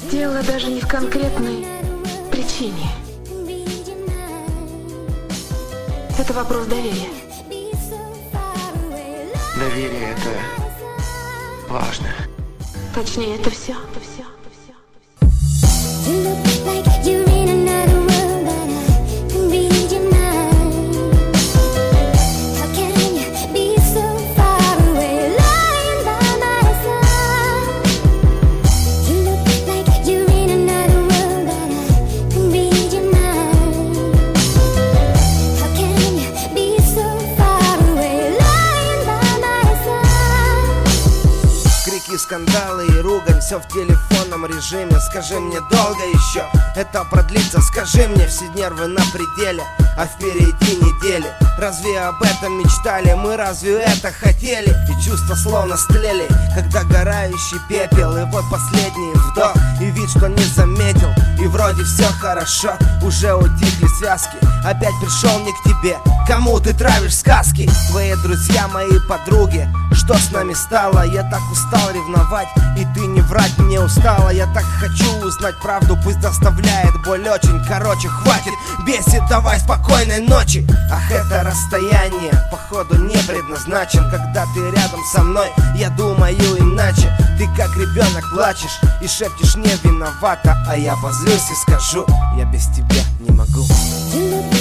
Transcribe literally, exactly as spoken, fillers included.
Дело даже не в конкретной причине. Это вопрос доверия. Доверие — это важно. Точнее, это все. Это все. Скандалы и ругань, все в телефонном режиме. Скажи мне, долго еще это продлится? Скажи мне, все нервы на пределе, а впереди недели. Разве об этом мечтали? Мы разве это хотели? И чувства словно стлели, когда горающий пепел. И вот последний вдох, и вид, что не заметил. И вроде все хорошо, уже утихли связки. Опять пришел не к тебе, кому ты травишь сказки. Твои друзья, мои подруги, что с нами стало? Я так устал ревновать, и ты не врать мне устала. Я так хочу узнать правду, пусть доставляет боль очень. Короче, хватит, бесит, давай спокойной ночи. Ах, это расстояние, походу не предназначен. Когда ты рядом со мной, я думаю иначе. Ты как ребенок плачешь и шепчешь не виновата, а я позлюсь и скажу, я без тебя не могу.